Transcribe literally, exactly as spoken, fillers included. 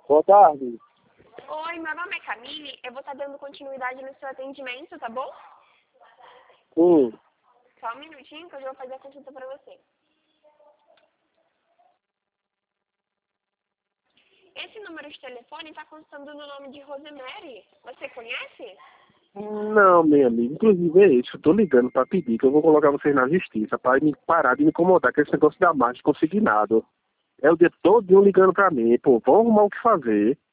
Boa tarde. Oi, meu nome é Camille, eu vou estar dando continuidade no seu atendimento, tá bom? Sim. Só um minutinho que eu já vou fazer a consulta pra você. Esse número de telefone está constando no nome de Rosemary. Você conhece? Não, meu amigo. Inclusive é isso. Eu tô ligando pra pedir que eu vou colocar vocês na justiça pra me parar de me incomodar com esse negócio da margem consignado. É o dia todo ligando pra mim. Pô, vão arrumar o que fazer.